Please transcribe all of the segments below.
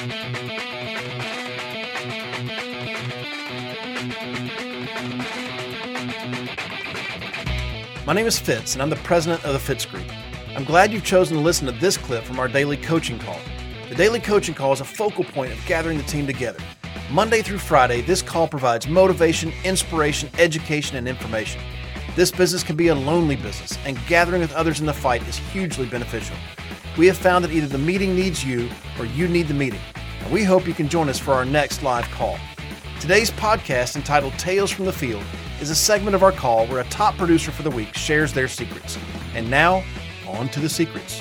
My name is Fitz, and I'm the president of the Fitz Group. I'm glad you've chosen to listen to this clip from our daily coaching call. The daily coaching call is a focal point of gathering the team together. Monday through Friday, this call provides motivation, inspiration, education, and information. This business can be a lonely business, and gathering with others in the fight is hugely beneficial. We have found that either the meeting needs you or you need the meeting, and we hope you can join us for our next live call. Today's podcast, entitled Tales from the Field, is a segment of our call where a top producer for the week shares their secrets. And now, on to the secrets.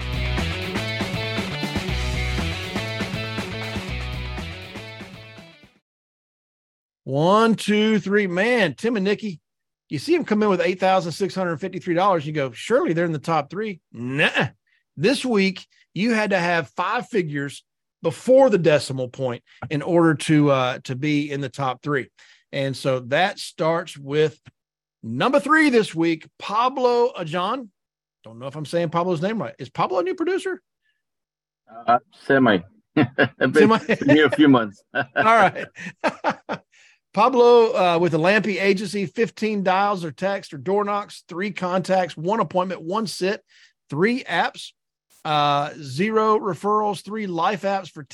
One, two, three. Man, Tim and Nikki, you see them come in with $8,653. You go, surely they're in the top three. Nah. This week, you had to have five figures before the decimal point in order to be in the top three. And so that starts with number 3 this week, Pablo Ajan. Don't know if I'm saying Pablo's name right. Is Pablo a new producer? Semi. Been here a few months. All right. Pablo with the Lampe Agency, 15 dials or text or door knocks, 3 contacts, 1 appointment, 1 sit, 3 apps, 0 referrals, 3 life apps for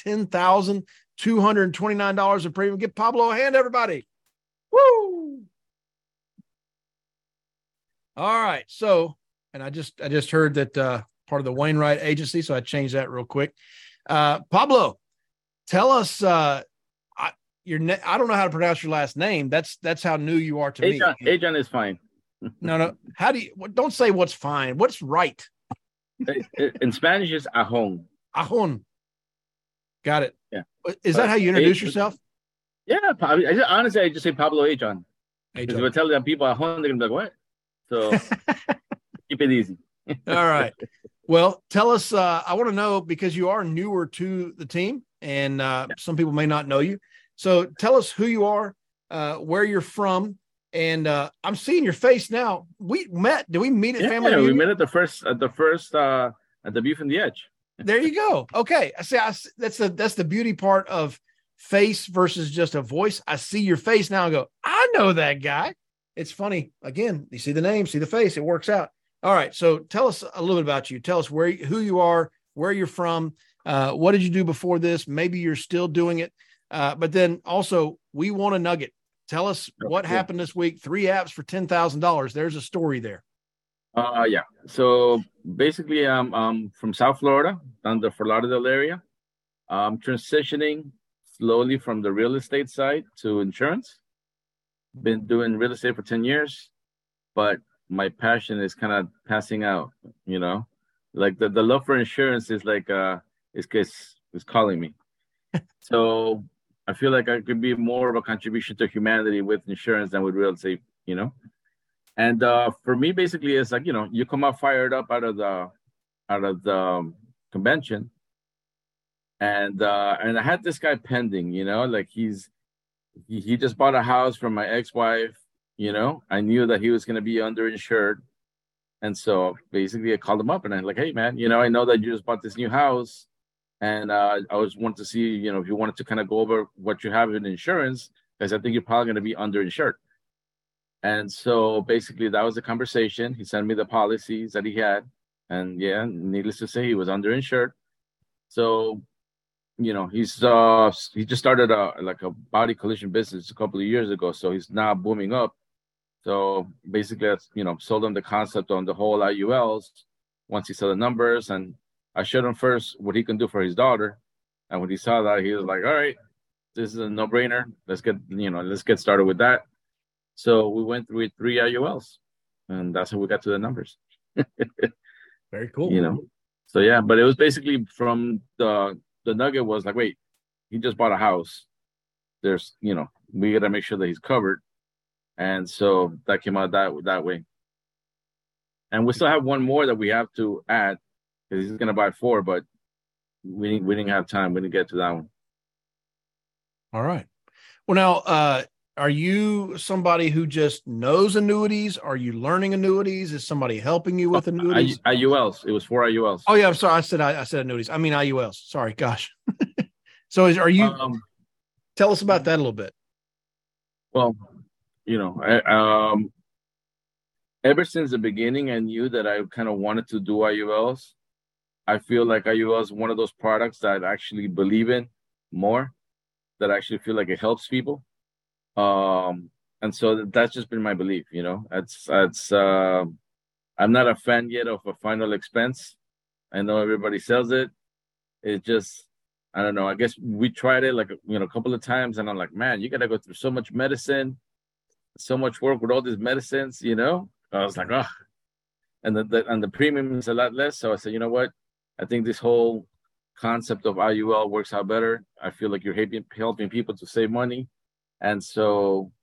$10,229 of premium. Give Pablo a hand, everybody. Woo! All right. So, and I just heard that part of the Wainwright Agency, so I changed that real quick. Pablo, tell us I don't know how to pronounce your last name. That's how new you are to me. Ajan is fine. No. How do you? Don't say what's fine. What's right? In Spanish, is Ajon. Ajon. Got it. Yeah. Is that how you introduce yourself? Yeah, honestly, I just say Pablo Ajan. Because if I tell them people Ajon, they're gonna be like, what? So keep it easy. All right. Well, tell us. I want to know, because you are newer to the team, and some people may not know you. So tell us who you are, where you're from, and I'm seeing your face now. We met. Did we meet at Family Reunion? We met at the first at the View from the Edge. There you go. Okay. That's the beauty part of face versus just a voice. I see your face now and go, I know that guy. It's funny. Again, you see the name, see the face. It works out. All right. So tell us a little bit about you. Tell us who you are, where you're from. What did you do before this? Maybe you're still doing it. But then also, we want a nugget. Tell us what happened this week. 3 apps for $10,000. There's a story there. Yeah. So basically, I'm from South Florida, down the Fort Lauderdale area. I'm transitioning slowly from the real estate side to insurance. Been doing real estate for 10 years, but my passion is kind of passing out, like the love for insurance is like, it's calling me. So I feel like I could be more of a contribution to humanity with insurance than with real estate, And for me, basically, it's like, you come out fired up out of the convention. And I had this guy pending, like he just bought a house from my ex-wife, I knew that he was going to be underinsured. And so basically I called him up and I'm like, hey man, I know that you just bought this new house. And I was wanted to see, if you wanted to kind of go over what you have in insurance, because I think you're probably going to be underinsured. And so basically that was the conversation. He sent me the policies that he had. And yeah, needless to say, he was underinsured. So, he just started a body collision business a couple of years ago. So he's now booming up. So basically, sold him the concept on the whole IULs once he saw the numbers. And I showed him first what he can do for his daughter. And when he saw that, he was like, all right, this is a no-brainer. Let's get started with that. So we went through 3 IULs, and that's how we got to the numbers. Very cool. So yeah, but it was basically from the nugget was like, wait, he just bought a house. There's, we got to make sure that he's covered. And so that came out that way. And we still have one more that we have to add, because he's going to buy 4, but we didn't have time. We didn't get to that one. All right. Well, now, are you somebody who just knows annuities? Are you learning annuities? Is somebody helping you with annuities? IULs. It was 4 IULs. Oh yeah, I'm sorry. I said annuities. I mean IULs. Sorry, gosh. So are you, tell us about that a little bit. Well, ever since the beginning, I knew that I kind of wanted to do IULs. I feel like IUL is one of those products that I actually believe in more, that I actually feel like it helps people. And so that's just been my belief, I'm not a fan yet of a final expense. I know everybody sells it. It just, I don't know. I guess we tried it a couple of times, and I'm like, man, you got to go through so much medicine, so much work with all these medicines, I was like, oh, and the premium is a lot less. So I said, you know what? I think this whole concept of IUL works out better. I feel like you're helping people to save money. And so,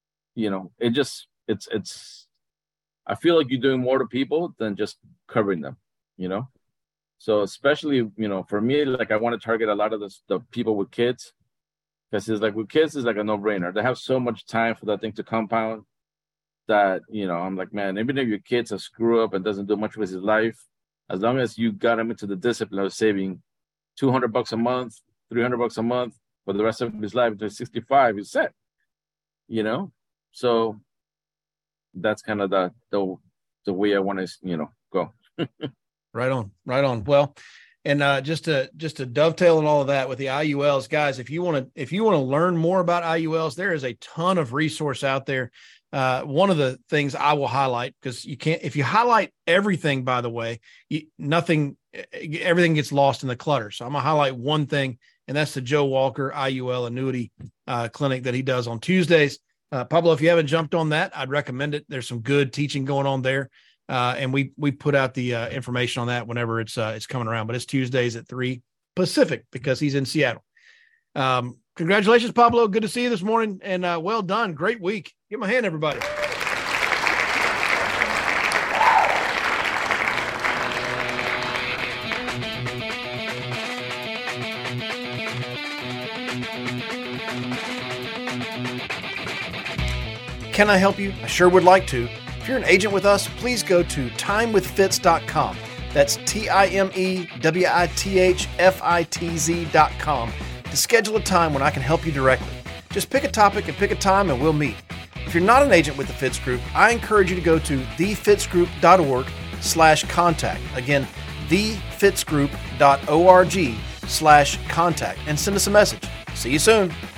it's I feel like you're doing more to people than just covering them, So especially, for me, like I want to target a lot of the people with kids, because it's like with kids, it's like a no-brainer. They have so much time for that thing to compound that, I'm like, man, even if your kid's a screw up and doesn't do much with his life, as long as you got him into the discipline of saving $200 a month, $300 a month for the rest of his life until 65, he's set, So that's kind of the way I want to, go. Right on. Well, and just to dovetail on all of that with the IULs, guys, if you want to learn more about IULs, there is a ton of resource out there. One of the things I will highlight, because if you highlight everything, by the way, everything gets lost in the clutter. So I'm gonna highlight one thing, and that's the Joe Walker IUL annuity clinic that he does on Tuesdays. Pablo, if you haven't jumped on that, I'd recommend it. There's some good teaching going on there. And we put out the information on that whenever it's coming around, but it's Tuesdays at 3 Pacific because he's in Seattle. Congratulations, Pablo. Good to see you this morning, and well done. Great week. Give him a hand, everybody. Can I help you? I sure would like to. If you're an agent with us, please go to timewithfitz.com. That's TIMEWITHFITZ.com to schedule a time when I can help you directly. Just pick a topic and pick a time and we'll meet. If you're not an agent with the Fitz Group, I encourage you to go to thefitzgroup.org/contact. Again, thefitzgroup.org/contact and send us a message. See you soon.